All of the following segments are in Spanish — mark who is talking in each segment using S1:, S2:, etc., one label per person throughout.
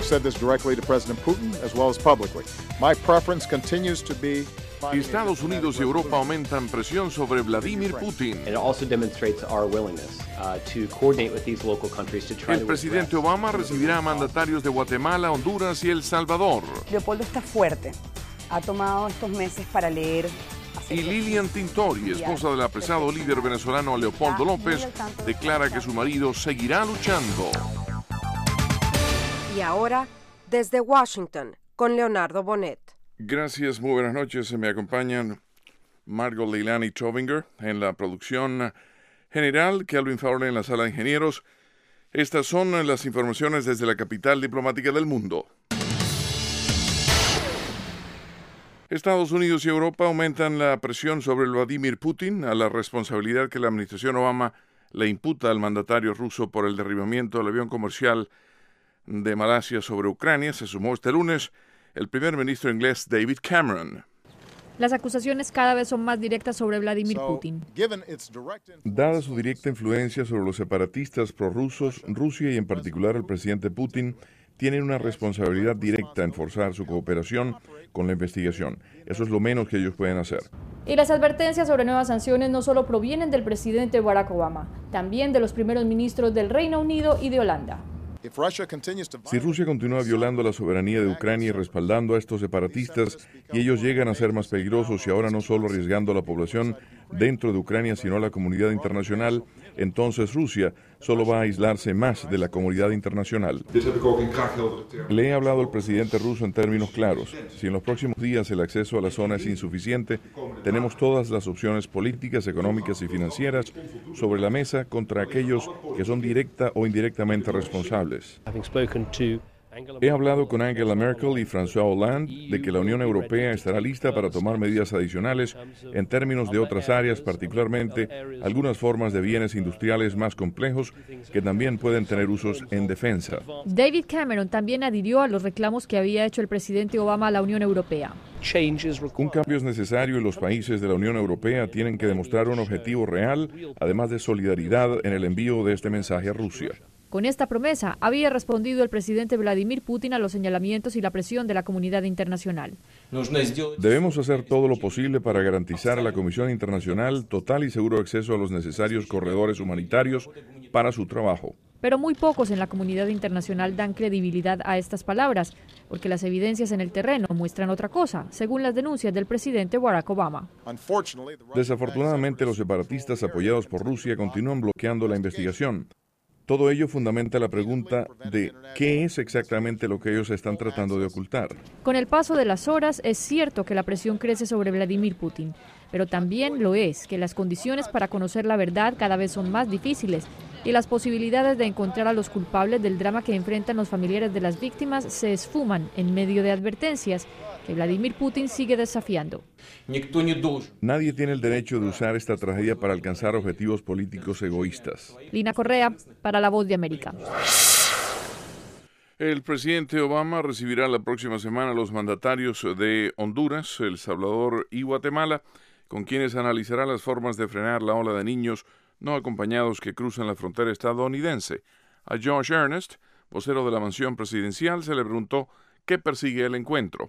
S1: said this directly to President Putin as well as publicly. My preference continues to be
S2: Estados Unidos y Europa aumentan presión sobre Vladimir Putin.
S3: And it also demonstrates our willingness to coordinate with these local countries to try
S2: El presidente Obama recibirá a mandatarios de Guatemala, Honduras y El Salvador.
S4: Leopoldo está fuerte. Ha tomado estos meses para leer.
S2: Y Lilian Tintori, esposa del apresado líder venezolano Leopoldo López, declara que su marido seguirá luchando.
S5: Y ahora, desde Washington, con Leonardo Bonet.
S2: Gracias, muy buenas noches. Me acompañan Margot Leilani Tovinger en la producción general, Kelvin Fowler en la sala de ingenieros. Estas son las informaciones desde la capital diplomática del mundo. Estados Unidos y Europa aumentan la presión sobre Vladimir Putin a la responsabilidad que la administración Obama le imputa al mandatario ruso por el derribamiento del avión comercial de Malasia sobre Ucrania. Se sumó este lunes el primer ministro inglés David Cameron.
S6: Las acusaciones cada vez son más directas sobre Vladimir Putin.
S2: Dada su directa influencia sobre los separatistas prorrusos, Rusia y en particular el presidente Putin tienen una responsabilidad directa en forzar su cooperación con la investigación. Eso es lo menos que ellos pueden hacer.
S6: Y las advertencias sobre nuevas sanciones no solo provienen del presidente Barack Obama, también de los primeros ministros del Reino Unido y de Holanda.
S2: Si Rusia continúa violando la soberanía de Ucrania y respaldando a estos separatistas, y ellos llegan a ser más peligrosos y ahora no solo arriesgando a la población dentro de Ucrania, sino a la comunidad internacional, entonces Rusia solo va a aislarse más de la comunidad internacional. Le he hablado al presidente ruso en términos claros. Si en los próximos días el acceso a la zona es insuficiente, tenemos todas las opciones políticas, económicas y financieras sobre la mesa contra aquellos que son directa o indirectamente responsables. He hablado con Angela Merkel y François Hollande de que la Unión Europea estará lista para tomar medidas adicionales en términos de otras áreas, particularmente algunas formas de bienes industriales más complejos que también pueden tener usos en defensa.
S6: David Cameron también adhirió a los reclamos que había hecho el presidente Obama a la Unión Europea.
S2: Un cambio es necesario y los países de la Unión Europea tienen que demostrar un objetivo real, además de solidaridad en el envío de este mensaje a Rusia.
S6: Con esta promesa había respondido el presidente Vladimir Putin a los señalamientos y la presión de la comunidad internacional.
S2: Debemos hacer todo lo posible para garantizar a la Comisión Internacional total y seguro acceso a los necesarios corredores humanitarios para su trabajo.
S6: Pero muy pocos en la comunidad internacional dan credibilidad a estas palabras, porque las evidencias en el terreno muestran otra cosa, según las denuncias del presidente Barack Obama.
S2: Desafortunadamente, los separatistas apoyados por Rusia continúan bloqueando la investigación. Todo ello fundamenta la pregunta de qué es exactamente lo que ellos están tratando de ocultar.
S6: Con el paso de las horas, es cierto que la presión crece sobre Vladimir Putin, pero también lo es que las condiciones para conocer la verdad cada vez son más difíciles y las posibilidades de encontrar a los culpables del drama que enfrentan los familiares de las víctimas se esfuman en medio de advertencias que Vladimir Putin sigue desafiando.
S2: Nadie tiene el derecho de usar esta tragedia para alcanzar objetivos políticos egoístas.
S6: Lina Correa, para La Voz de América.
S2: El presidente Obama recibirá la próxima semana a los mandatarios de Honduras, El Salvador y Guatemala, con quienes analizará las formas de frenar la ola de niños no acompañados que cruzan la frontera estadounidense. A Josh Earnest, vocero de la mansión presidencial, se le preguntó ¿qué persigue el encuentro?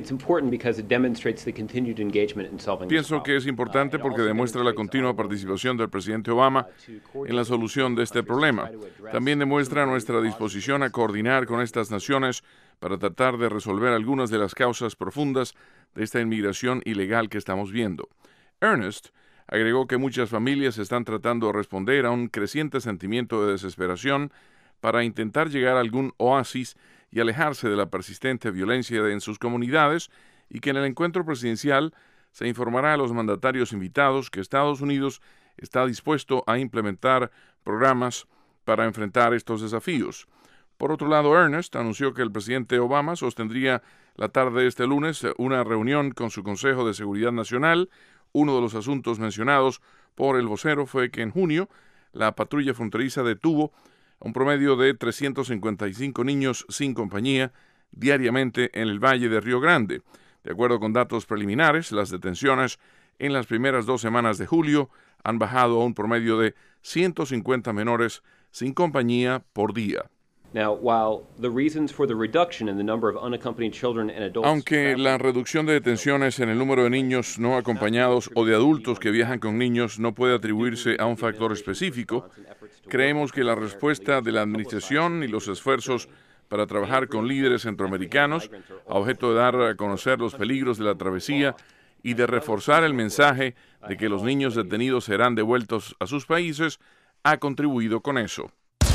S2: Pienso que es importante porque demuestra la continua participación del presidente Obama en la solución de este problema. También demuestra nuestra disposición a coordinar con estas naciones para tratar de resolver algunas de las causas profundas de esta inmigración ilegal que estamos viendo. Ernest agregó que muchas familias están tratando de responder a un creciente sentimiento de desesperación para intentar llegar a algún oasis y alejarse de la persistente violencia en sus comunidades, y que en el encuentro presidencial se informará a los mandatarios invitados que Estados Unidos está dispuesto a implementar programas para enfrentar estos desafíos. Por otro lado, Ernest anunció que el presidente Obama sostendría la tarde de este lunes una reunión con su Consejo de Seguridad Nacional. Uno de los asuntos mencionados por el vocero fue que en junio la patrulla fronteriza detuvo un promedio de 355 niños sin compañía diariamente en el Valle de Río Grande. De acuerdo con datos preliminares, las detenciones en las primeras 2 semanas de julio han bajado a un promedio de 150 menores sin compañía por día. Aunque la reducción de detenciones en el número de niños no acompañados o de adultos que viajan con niños no puede atribuirse a un factor específico, creemos que la respuesta de la administración y los esfuerzos para trabajar con líderes centroamericanos a objeto de dar a conocer los peligros de la travesía y de reforzar el mensaje de que los niños detenidos serán devueltos a sus países ha contribuido con eso.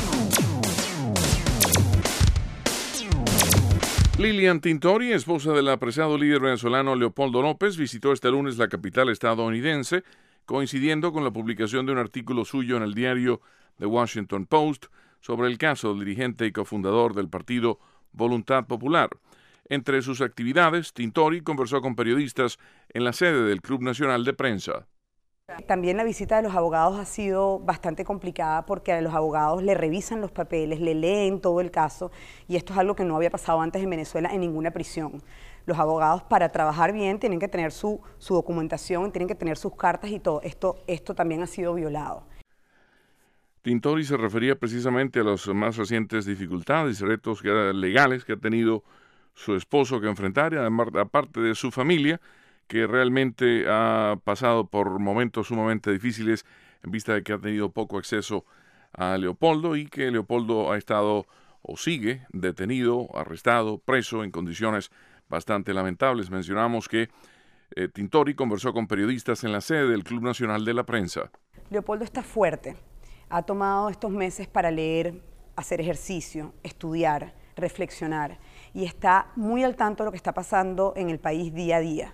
S2: Lilian Tintori, esposa del apresado líder venezolano Leopoldo López, visitó este lunes la capital estadounidense, coincidiendo con la publicación de un artículo suyo en el diario The Washington Post sobre el caso del dirigente y cofundador del partido Voluntad Popular. Entre sus actividades, Tintori conversó con periodistas en la sede del Club Nacional de Prensa.
S4: También la visita de los abogados ha sido bastante complicada porque a los abogados le revisan los papeles, le leen todo el caso y esto es algo que no había pasado antes en Venezuela en ninguna prisión. Los abogados para trabajar bien tienen que tener su documentación, tienen que tener sus cartas y todo. Esto también ha sido violado.
S2: Tintori se refería precisamente a las más recientes dificultades y retos legales que ha tenido su esposo que enfrentar, aparte de su familia, que realmente ha pasado por momentos sumamente difíciles en vista de que ha tenido poco acceso a Leopoldo y que Leopoldo ha estado o sigue detenido, arrestado, preso en condiciones bastante lamentables. Mencionamos que Tintori conversó con periodistas en la sede del Club Nacional de la Prensa.
S4: Leopoldo está fuerte. Ha tomado estos meses para leer, hacer ejercicio, estudiar, reflexionar y está muy al tanto de lo que está pasando en el país día a día.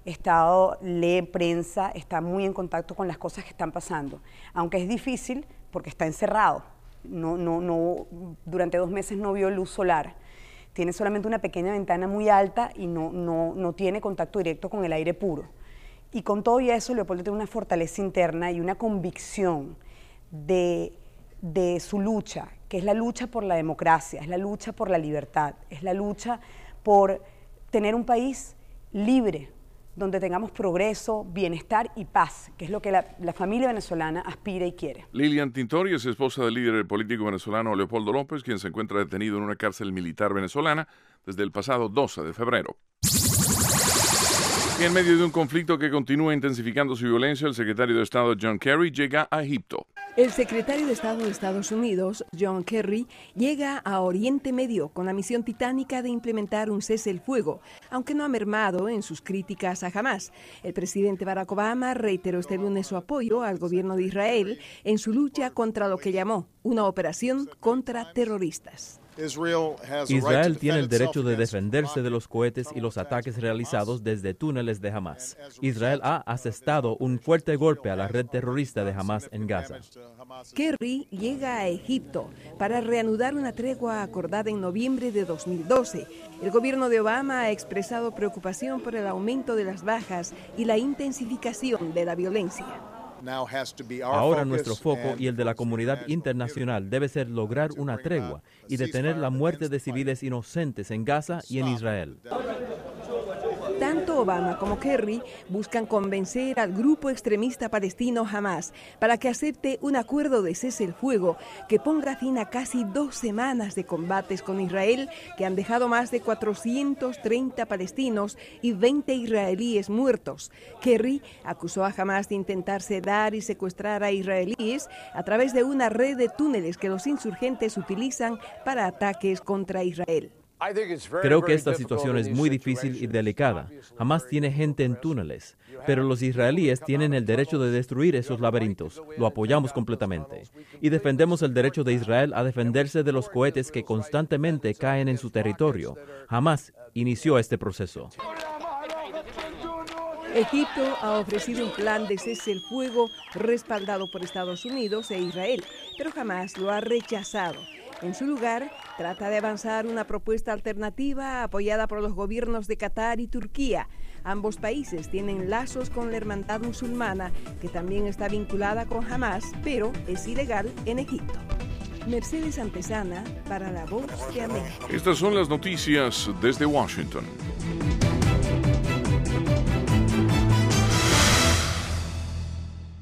S4: Lee prensa, está muy en contacto con las cosas que están pasando, aunque es difícil porque está encerrado. Durante 2 meses no vio luz solar. Tiene solamente una pequeña ventana muy alta y no tiene contacto directo con el aire puro. Y con todo y eso, Leopoldo tiene una fortaleza interna y una convicción de su lucha, que es la lucha por la democracia, es la lucha por la libertad, es la lucha por tener un país libre, donde tengamos progreso, bienestar y paz, que es lo que la familia venezolana aspira y quiere.
S2: Lilian Tintori es esposa del líder político venezolano Leopoldo López, quien se encuentra detenido en una cárcel militar venezolana desde el pasado 12 de febrero. Y en medio de un conflicto que continúa intensificando su violencia, el secretario de Estado John Kerry llega a Egipto.
S7: El secretario de Estado de Estados Unidos, John Kerry, llega a Oriente Medio con la misión titánica de implementar un cese el fuego, aunque no ha mermado en sus críticas a Hamás. El presidente Barack Obama reiteró este lunes su apoyo al gobierno de Israel en su lucha contra lo que llamó una operación contra terroristas.
S8: Israel tiene el derecho de defenderse de los cohetes y los ataques realizados desde túneles de Hamás. Israel ha asestado un fuerte golpe a la red terrorista de Hamás en Gaza.
S7: Kerry llega a Egipto para reanudar una tregua acordada en noviembre de 2012. El gobierno de Obama ha expresado preocupación por el aumento de las bajas y la intensificación de la violencia.
S8: Ahora nuestro foco y el de la comunidad internacional debe ser lograr una tregua y detener la muerte de civiles inocentes en Gaza y en Israel.
S7: Tanto Obama como Kerry buscan convencer al grupo extremista palestino Hamás para que acepte un acuerdo de cese el fuego que ponga fin a casi 2 semanas de combates con Israel que han dejado más de 430 palestinos y 20 israelíes muertos. Kerry acusó a Hamás de intentar sedar y secuestrar a israelíes a través de una red de túneles que los insurgentes utilizan para ataques contra Israel.
S8: Creo que esta situación es muy difícil y delicada. Hamás tiene gente en túneles, pero los israelíes tienen el derecho de destruir esos laberintos. Lo apoyamos completamente. Y defendemos el derecho de Israel a defenderse de los cohetes que constantemente caen en su territorio. Hamás inició este proceso.
S7: Egipto ha ofrecido un plan de cese el fuego respaldado por Estados Unidos e Israel, pero Hamás lo ha rechazado. En su lugar, trata de avanzar una propuesta alternativa apoyada por los gobiernos de Qatar y Turquía. Ambos países tienen lazos con la hermandad musulmana, que también está vinculada con Hamás, pero es ilegal en Egipto. Mercedes Antesana para La Voz de América.
S2: Estas son las noticias desde Washington.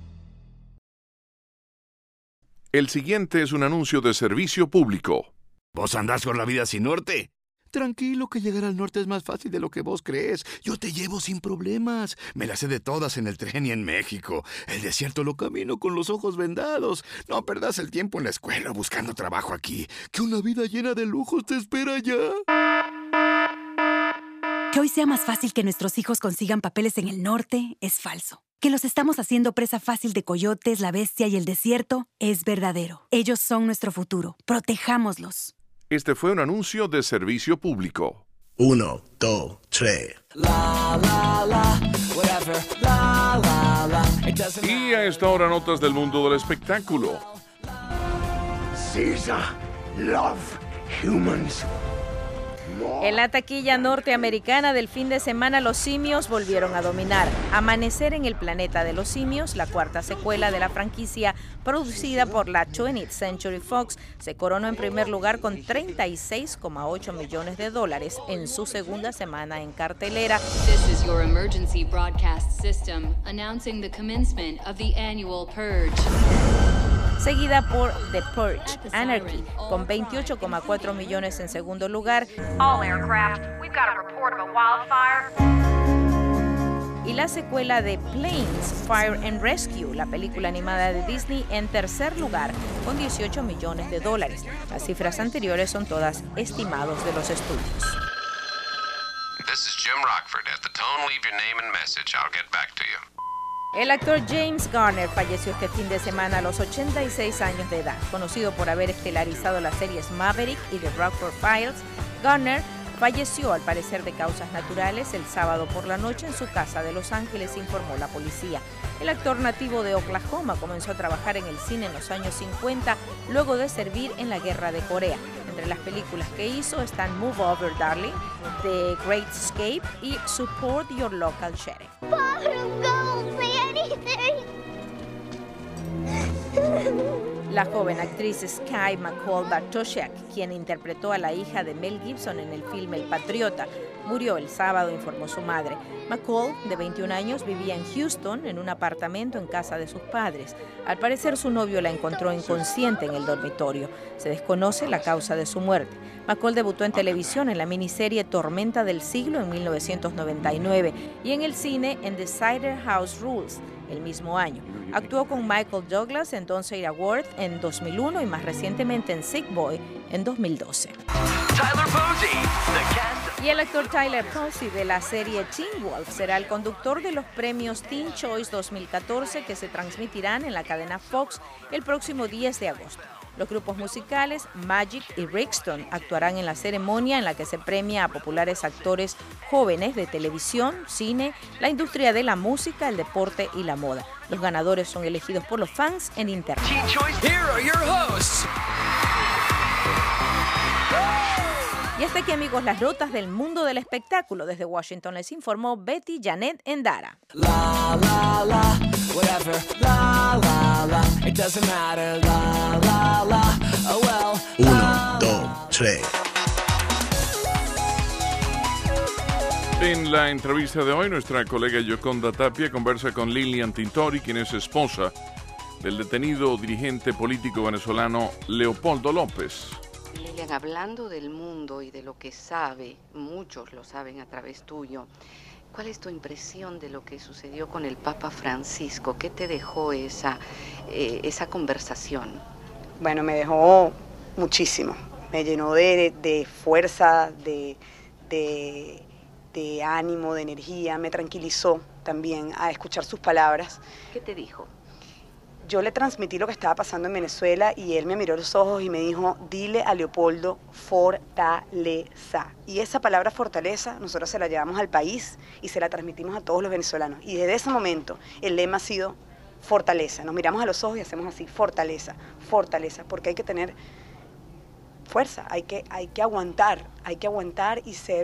S2: El siguiente es un anuncio de servicio público.
S9: ¿Vos andás por la vida sin norte? Tranquilo, que llegar al norte es más fácil de lo que vos crees. Yo te llevo sin problemas. Me las sé de todas en el tren y en México. El desierto lo camino con los ojos vendados. No perdás el tiempo en la escuela buscando trabajo aquí. Que una vida llena de lujos te espera allá.
S10: Que hoy sea más fácil que nuestros hijos consigan papeles en el norte es falso. Que los estamos haciendo presa fácil de coyotes, la bestia y el desierto es verdadero. Ellos son nuestro futuro. Protejámoslos.
S2: Este fue un anuncio de servicio público.
S11: 1, 2, 3.
S2: Y a esta hora, notas del mundo del espectáculo.
S11: Caesar love humans.
S12: En la taquilla norteamericana del fin de semana, los simios volvieron a dominar. Amanecer en el planeta de los simios, la cuarta secuela de la franquicia producida por la 20th Century Fox, se coronó en primer lugar con $36,8 millones en su segunda semana en cartelera.
S13: This is your emergency broadcast system announcing the commencement of the annual purge.
S12: Seguida por The Purge, Anarchy, con $28,4 millones en segundo lugar.
S14: All aircraft, we've got a report of a wildfire.
S12: Y la secuela de Planes, Fire and Rescue, la película animada de Disney, en tercer lugar, con $18 millones. Las cifras anteriores son todas estimados de los estudios.
S15: This is Jim Rockford. At the tone, leave your name and message. I'll get back to you.
S12: El actor James Garner falleció este fin de semana a los 86 años de edad. Conocido por haber estelarizado las series Maverick y The Rockford Files, Garner falleció al parecer de causas naturales el sábado por la noche en su casa de Los Ángeles, informó la policía. El actor nativo de Oklahoma comenzó a trabajar en el cine en los años 50 luego de servir en la Guerra de Corea. Entre las películas que hizo están Move Over Darling, The Great Escape y Support Your Local Sheriff. La joven actriz Sky McCall-Bartosiak, quien interpretó a la hija de Mel Gibson en el filme El Patriota, murió el sábado, informó su madre. McCall, de 21 años, vivía en Houston en un apartamento en casa de sus padres. Al parecer, su novio la encontró inconsciente en el dormitorio. Se desconoce la causa de su muerte. McCall debutó en televisión en la miniserie Tormenta del Siglo en 1999 y en el cine en The Cider House Rules el mismo año. Actuó con Michael Douglas en Don't Say a Word en 2001 y más recientemente en Sick Boy en 2012. Y el actor Tyler Posey de la serie Teen Wolf será el conductor de los premios Teen Choice 2014 que se transmitirán en la cadena Fox el próximo 10 de agosto. Los grupos musicales Magic y Brixton actuarán en la ceremonia en la que se premia a populares actores jóvenes de televisión, cine, la industria de la música, el deporte y la moda. Los ganadores son elegidos por los fans en internet. Y hasta aquí, amigos, las notas del mundo del espectáculo. Desde Washington les informó Betty Janet Endara.
S11: Uno, dos, tres.
S2: En la entrevista de hoy, nuestra colega Yoconda Tapia conversa con Lilian Tintori, quien es esposa del detenido dirigente político venezolano Leopoldo López.
S16: Lilian, hablando del mundo y de lo que sabe, muchos lo saben a través tuyo, ¿cuál es tu impresión de lo que sucedió con el Papa Francisco? ¿Qué te dejó esa conversación?
S4: Bueno, me dejó muchísimo. Me llenó de fuerza, de ánimo, de energía. Me tranquilizó también a escuchar sus palabras.
S16: ¿Qué te dijo?
S4: Yo le transmití lo que estaba pasando en Venezuela y él me miró a los ojos y me dijo, dile a Leopoldo, fortaleza. Y esa palabra fortaleza nosotros se la llevamos al país y se la transmitimos a todos los venezolanos. Y desde ese momento el lema ha sido fortaleza. Nos miramos a los ojos y hacemos así, fortaleza, fortaleza, porque hay que tener fuerza, hay que aguantar y ser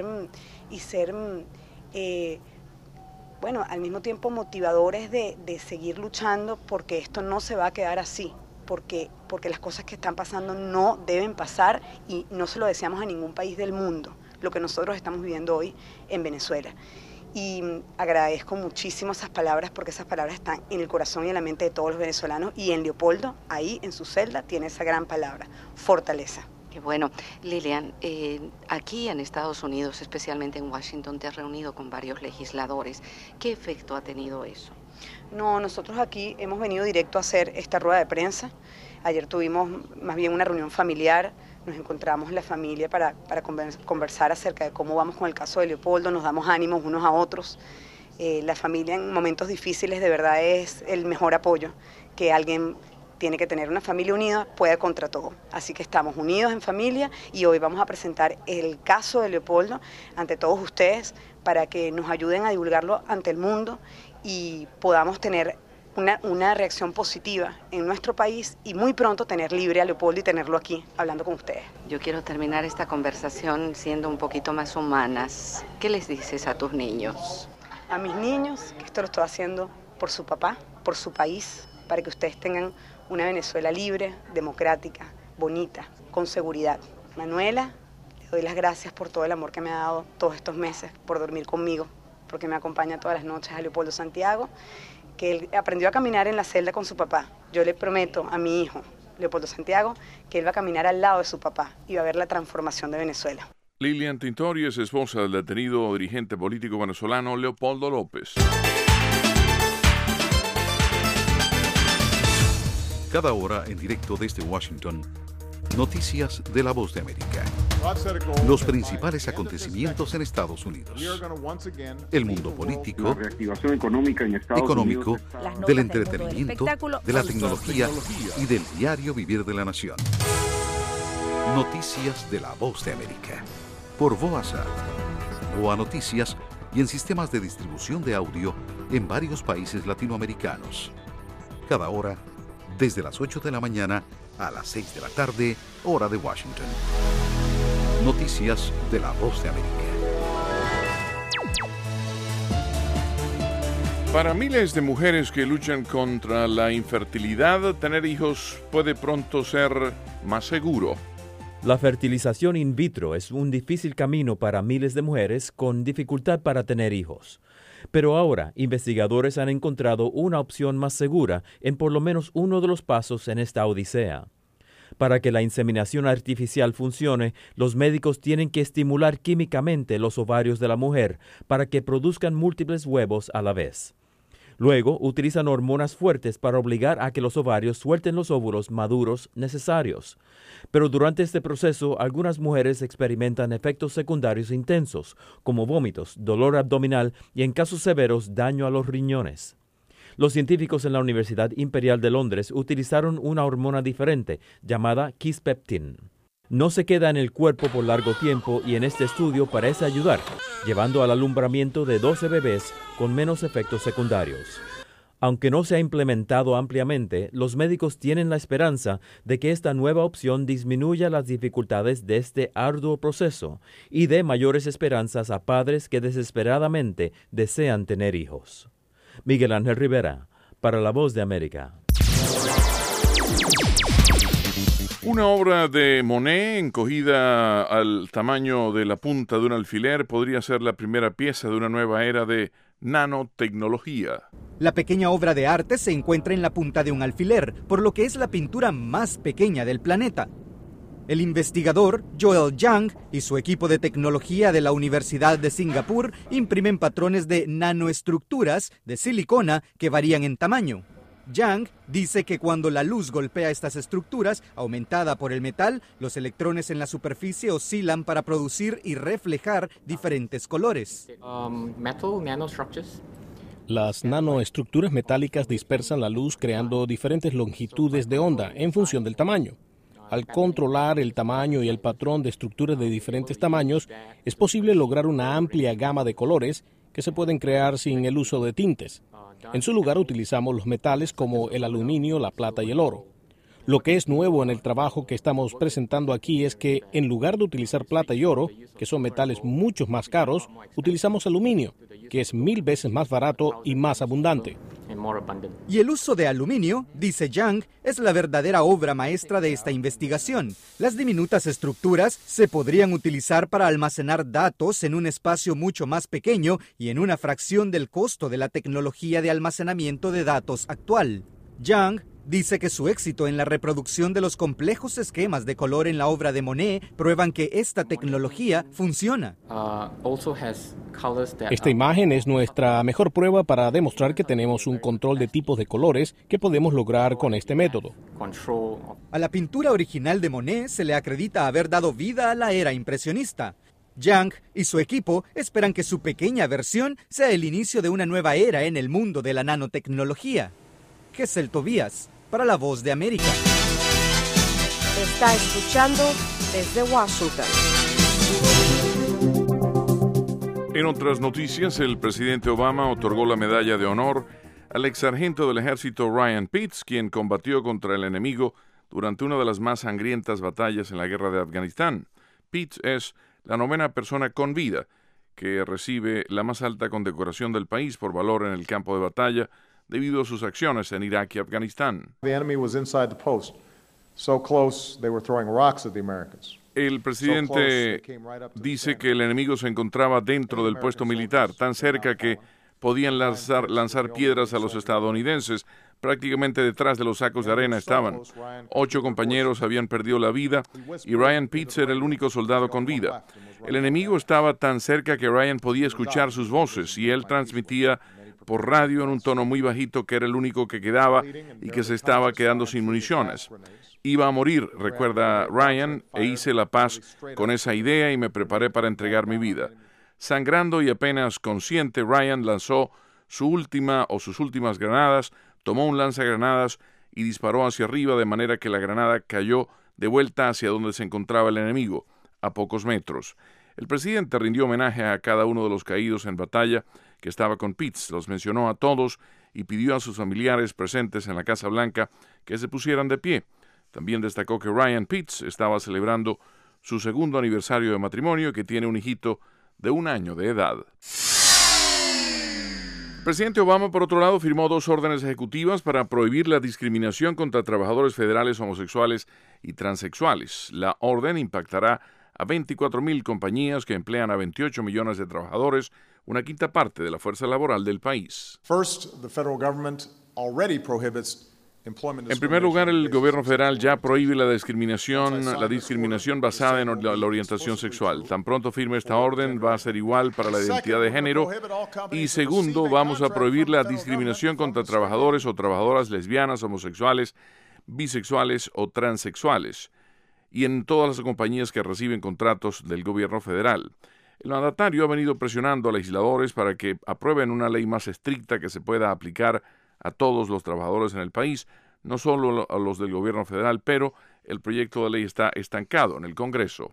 S4: bueno, al mismo tiempo motivadores de seguir luchando, porque esto no se va a quedar así, porque las cosas que están pasando no deben pasar y no se lo deseamos a ningún país del mundo, lo que nosotros estamos viviendo hoy en Venezuela. Y agradezco muchísimo esas palabras, porque esas palabras están en el corazón y en la mente de todos los venezolanos, y en Leopoldo, ahí en su celda, tiene esa gran palabra, fortaleza.
S16: Qué bueno. Lilian, aquí en Estados Unidos, especialmente en Washington, te has reunido con varios legisladores. ¿Qué efecto ha tenido eso?
S4: No, nosotros aquí hemos venido directo a hacer esta rueda de prensa. Ayer tuvimos más bien una reunión familiar, nos encontramos la familia para conversar acerca de cómo vamos con el caso de Leopoldo, nos damos ánimos unos a otros. La familia en momentos difíciles de verdad es el mejor apoyo que alguien tiene que tener. Una familia unida puede contra todo. Así que estamos unidos en familia y hoy vamos a presentar el caso de Leopoldo ante todos ustedes para que nos ayuden a divulgarlo ante el mundo y podamos tener una reacción positiva en nuestro país y muy pronto tener libre a Leopoldo y tenerlo aquí hablando con ustedes.
S16: Yo quiero terminar esta conversación siendo un poquito más humanas. ¿Qué les dices a tus niños?
S4: A mis niños, que esto lo estoy haciendo por su papá, por su país, para que ustedes tengan una Venezuela libre, democrática, bonita, con seguridad. Manuela, le doy las gracias por todo el amor que me ha dado todos estos meses, por dormir conmigo, porque me acompaña todas las noches a Leopoldo Santiago, que él aprendió a caminar en la celda con su papá. Yo le prometo a mi hijo, Leopoldo Santiago, que él va a caminar al lado de su papá y va a ver la transformación de Venezuela.
S2: Lilian Tintori es esposa del detenido dirigente político venezolano Leopoldo López.
S17: Cada hora en directo desde Washington, noticias de La Voz de América. Los principales acontecimientos en Estados Unidos. El mundo político,
S18: la reactivación económica en Estados Unidos,
S17: del entretenimiento, de la tecnología y del diario vivir de la nación. Noticias de La Voz de América. Por VOA, VOA Noticias y en sistemas de distribución de audio en varios países latinoamericanos. Cada hora, desde las 8 de la mañana a las 6 de la tarde, hora de Washington. Noticias de La Voz de América.
S2: Para miles de mujeres que luchan contra la infertilidad, tener hijos puede pronto ser más seguro.
S8: La fertilización in vitro es un difícil camino para miles de mujeres con dificultad para tener hijos. Pero ahora, investigadores han encontrado una opción más segura en por lo menos uno de los pasos en esta odisea. Para que la inseminación artificial funcione, los médicos tienen que estimular químicamente los ovarios de la mujer para que produzcan múltiples huevos a la vez. Luego, utilizan hormonas fuertes para obligar a que los ovarios suelten los óvulos maduros necesarios. Pero durante este proceso, algunas mujeres experimentan efectos secundarios intensos, como vómitos, dolor abdominal y, en casos severos, daño a los riñones. Los científicos en la Universidad Imperial de Londres utilizaron una hormona diferente, llamada Kisspeptin. No se queda en el cuerpo por largo tiempo y en este estudio parece ayudar, llevando al alumbramiento de 12 bebés con menos efectos secundarios. Aunque no se ha implementado ampliamente, los médicos tienen la esperanza de que esta nueva opción disminuya las dificultades de este arduo proceso y dé mayores esperanzas a padres que desesperadamente desean tener hijos. Miguel Ángel Rivera, para La Voz de América.
S2: Una obra de Monet encogida al tamaño de la punta de un alfiler podría ser la primera pieza de una nueva era de nanotecnología.
S19: La pequeña obra de arte se encuentra en la punta de un alfiler, por lo que es la pintura más pequeña del planeta. El investigador Joel Jang y su equipo de tecnología de la Universidad de Singapur imprimen patrones de nanoestructuras de silicona que varían en tamaño. Yang dice que cuando la luz golpea estas estructuras, aumentada por el metal, los electrones en la superficie oscilan para producir y reflejar diferentes colores.
S20: Las nanoestructuras metálicas dispersan la luz creando diferentes longitudes de onda en función del tamaño. Al controlar el tamaño y el patrón de estructuras de diferentes tamaños, es posible lograr una amplia gama de colores que se pueden crear sin el uso de tintes. En su lugar utilizamos los metales como el aluminio, la plata y el oro. Lo que es nuevo en el trabajo que estamos presentando aquí es que en lugar de utilizar plata y oro, que son metales mucho más caros, utilizamos aluminio, que es 1000 veces más barato y más abundante.
S19: Y el uso de aluminio, dice Yang, es la verdadera obra maestra de esta investigación. Las diminutas estructuras se podrían utilizar para almacenar datos en un espacio mucho más pequeño y en una fracción del costo de la tecnología de almacenamiento de datos actual. Yang Dice que su éxito en la reproducción de los complejos esquemas de color en la obra de Monet prueban que esta tecnología funciona.
S20: Esta imagen es nuestra mejor prueba para demostrar que tenemos un control de tipos de colores que podemos lograr con este método.
S19: A la pintura original de Monet se le acredita haber dado vida a la era impresionista. Yang y su equipo esperan que su pequeña versión sea el inicio de una nueva era en el mundo de la nanotecnología. Gesell Tobías, para La Voz de América.
S5: Está escuchando desde Washington.
S2: En otras noticias, el presidente Obama otorgó la medalla de honor al ex sargento del ejército Ryan Pitts, quien combatió contra el enemigo durante una de las más sangrientas batallas en la guerra de Afganistán. Pitts es la 9ª persona con vida que recibe la más alta condecoración del país por valor en el campo de batalla debido a sus acciones en Irak y Afganistán. El presidente dice que el enemigo se encontraba dentro del puesto militar, tan cerca que podían lanzar piedras a los estadounidenses. Prácticamente detrás de los sacos de arena estaban. 8 compañeros habían perdido la vida y Ryan Pitts era el único soldado con vida. El enemigo estaba tan cerca que Ryan podía escuchar sus voces y él transmitía por radio en un tono muy bajito que era el único que quedaba y que se estaba quedando sin municiones. Iba a morir, recuerda Ryan, e hice la paz con esa idea y me preparé para entregar mi vida. Sangrando y apenas consciente, Ryan lanzó sus últimas granadas, tomó un lanzagranadas y disparó hacia arriba de manera que la granada cayó de vuelta hacia donde se encontraba el enemigo, a pocos metros. El presidente rindió homenaje a cada uno de los caídos en batalla que estaba con Pitts, los mencionó a todos y pidió a sus familiares presentes en la Casa Blanca que se pusieran de pie. También destacó que Ryan Pitts estaba celebrando su 2º aniversario de matrimonio y que tiene un hijito de 1 año de edad. El presidente Obama, por otro lado, firmó 2 órdenes ejecutivas para prohibir la discriminación contra trabajadores federales homosexuales y transexuales. La orden impactará a 24,000 compañías que emplean a 28 millones de trabajadores, una quinta parte de la fuerza laboral del país. En primer lugar, el gobierno federal ya prohíbe la discriminación basada en la orientación sexual. Tan pronto firme esta orden, va a ser igual para la identidad de género. Y segundo, vamos a prohibir la discriminación contra trabajadores o trabajadoras lesbianas, homosexuales, bisexuales o transexuales, y en todas las compañías que reciben contratos del gobierno federal. El mandatario ha venido presionando a legisladores para que aprueben una ley más estricta que se pueda aplicar a todos los trabajadores en el país, no solo a los del gobierno federal, pero el proyecto de ley está estancado en el Congreso.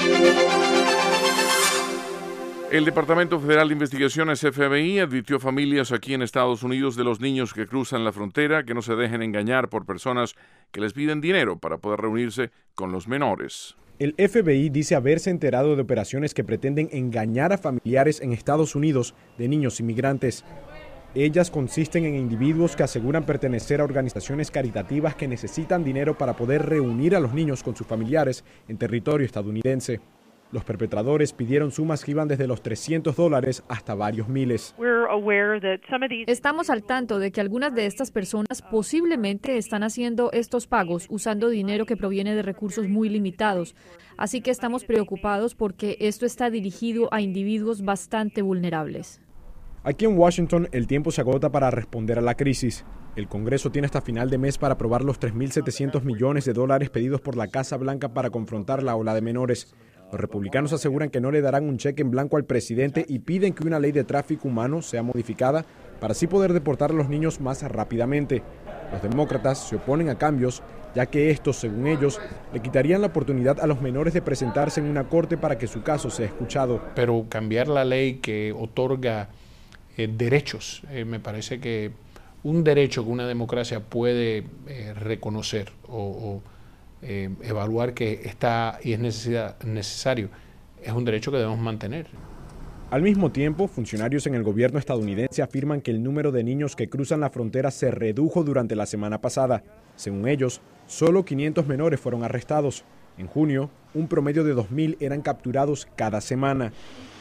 S2: El Departamento Federal de Investigaciones, FBI, advirtió a familias aquí en Estados Unidos de los niños que cruzan la frontera que no se dejen engañar por personas que les piden dinero para poder reunirse con los menores.
S21: El FBI dice haberse enterado de operaciones que pretenden engañar a familiares en Estados Unidos de niños inmigrantes. Ellas consisten en individuos que aseguran pertenecer a organizaciones caritativas que necesitan dinero para poder reunir a los niños con sus familiares en territorio estadounidense. Los perpetradores pidieron sumas que iban desde los $300 hasta varios miles.
S6: Estamos al tanto de que algunas de estas personas posiblemente están haciendo estos pagos usando dinero que proviene de recursos muy limitados. Así que estamos preocupados porque esto está dirigido a individuos bastante vulnerables.
S21: Aquí en Washington, el tiempo se agota para responder a la crisis. El Congreso tiene hasta final de mes para aprobar los $3.700 millones pedidos por la Casa Blanca para confrontar la ola de menores. Los republicanos aseguran que no le darán un cheque en blanco al presidente y piden que una ley de tráfico humano sea modificada para así poder deportar a los niños más rápidamente. Los demócratas se oponen a cambios, ya que estos, según ellos, le quitarían la oportunidad a los menores de presentarse en una corte para que su caso sea escuchado.
S20: Pero cambiar la ley que otorga derechos, me parece que un derecho que una democracia puede reconocer o evaluar que está y es necesario, es un derecho que debemos mantener.
S21: Al mismo tiempo, funcionarios en el gobierno estadounidense afirman que el número de niños que cruzan la frontera se redujo durante la semana pasada. Según ellos, solo 500 menores fueron arrestados. En junio, un promedio de 2.000 eran capturados cada semana.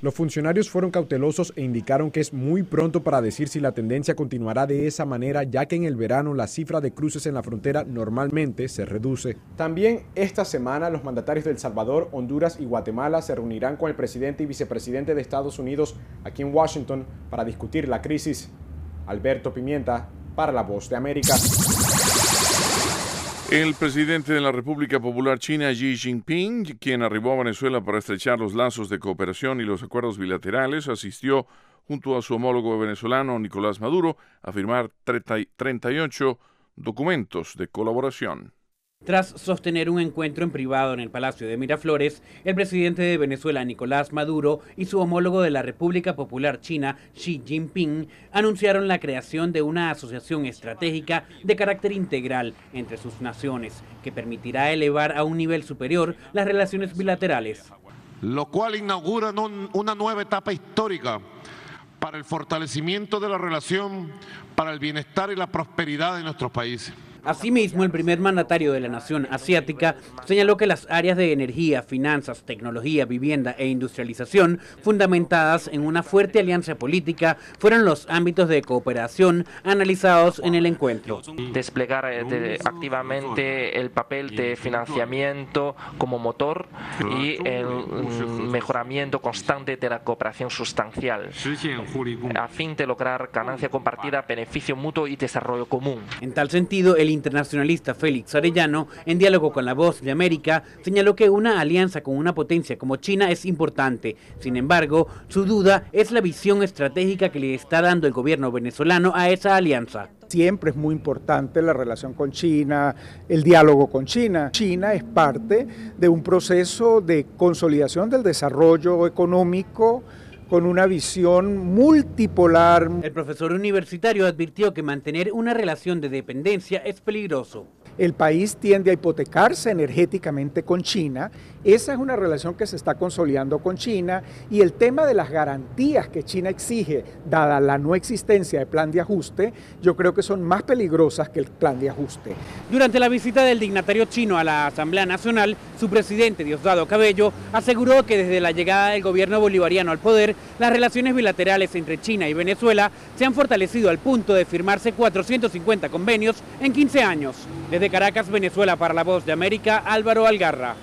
S21: Los funcionarios fueron cautelosos e indicaron que es muy pronto para decir si la tendencia continuará de esa manera, ya que en el verano la cifra de cruces en la frontera normalmente se reduce. También esta semana los mandatarios de El Salvador, Honduras y Guatemala se reunirán con el presidente y vicepresidente de Estados Unidos aquí en Washington para discutir la crisis. Alberto Pimienta, para La Voz de América.
S2: El presidente de la República Popular China, Xi Jinping, quien arribó a Venezuela para estrechar los lazos de cooperación y los acuerdos bilaterales, asistió junto a su homólogo venezolano, Nicolás Maduro, a firmar 38 documentos de colaboración.
S1: Tras sostener un encuentro en privado en el Palacio de Miraflores, el presidente de Venezuela, Nicolás Maduro, y su homólogo de la República Popular China, Xi Jinping, anunciaron la creación de una asociación estratégica de carácter integral entre sus naciones, que permitirá elevar a un nivel superior las relaciones bilaterales.
S22: Lo cual inaugura una nueva etapa histórica para el fortalecimiento de la relación, para el bienestar y la prosperidad de nuestros países.
S1: Asimismo, el primer mandatario de la nación asiática señaló que las áreas de energía, finanzas, tecnología, vivienda e industrialización, fundamentadas en una fuerte alianza política, fueron los ámbitos de cooperación analizados en el encuentro.
S23: Desplegar activamente el papel de financiamiento como motor y el mejoramiento constante de la cooperación sustancial, a fin de lograr ganancia compartida, beneficio mutuo y desarrollo común.
S1: En tal sentido, el internacionalista Félix Arellano, en diálogo con La Voz de América, señaló que una alianza con una potencia como China es importante. Sin embargo, su duda es la visión estratégica que le está dando el gobierno venezolano a esa alianza.
S24: Siempre es muy importante la relación con China, el diálogo con China. China es parte de un proceso de consolidación del desarrollo económico con una visión multipolar.
S1: El profesor universitario advirtió que mantener una relación de dependencia es peligroso.
S24: El país tiende a hipotecarse energéticamente con China. Esa es una relación que se está consolidando con China, y el tema de las garantías que China exige, dada la no existencia de plan de ajuste, yo creo que son más peligrosas que el plan de ajuste.
S1: Durante la visita del dignatario chino a la Asamblea Nacional, su presidente, Diosdado Cabello, aseguró que desde la llegada del gobierno bolivariano al poder, las relaciones bilaterales entre China y Venezuela se han fortalecido al punto de firmarse 450 convenios en 15 años. Desde Caracas, Venezuela, para La Voz de América, Álvaro Algarra.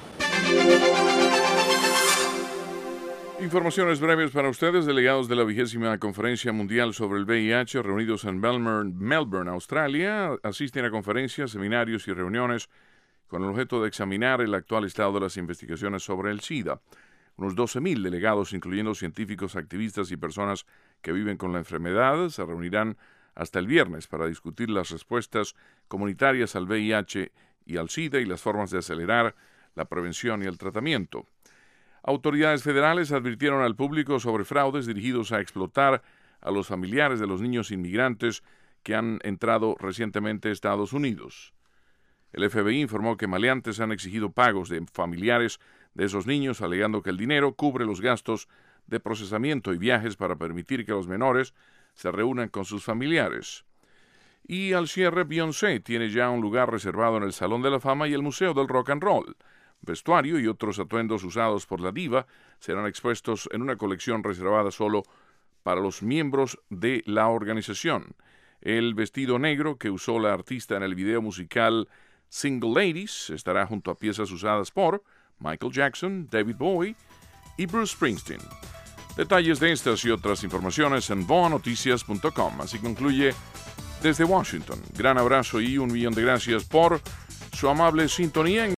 S2: Informaciones breves para ustedes. Delegados de la 20ª Conferencia Mundial sobre el VIH, reunidos en Melbourne, Australia, asisten a conferencias, seminarios y reuniones con el objeto de examinar el actual estado de las investigaciones sobre el SIDA. Unos 12.000 delegados, incluyendo científicos, activistas y personas que viven con la enfermedad, se reunirán hasta el viernes para discutir las respuestas comunitarias al VIH y al SIDA y las formas de acelerar la prevención y el tratamiento. Autoridades federales advirtieron al público sobre fraudes dirigidos a explotar a los familiares de los niños inmigrantes que han entrado recientemente a Estados Unidos. El FBI informó que maleantes han exigido pagos de familiares de esos niños, alegando que el dinero cubre los gastos de procesamiento y viajes para permitir que los menores se reúnan con sus familiares. Y al cierre, Beyoncé tiene ya un lugar reservado en el Salón de la Fama y el Museo del Rock and Roll. Vestuario y otros atuendos usados por la diva serán expuestos en una colección reservada solo para los miembros de la organización. El vestido negro que usó la artista en el video musical Single Ladies estará junto a piezas usadas por Michael Jackson, David Bowie y Bruce Springsteen. Detalles de estas y otras informaciones en voanoticias.com. Así concluye desde Washington. Gran abrazo y 1.000.000 de gracias por su amable sintonía.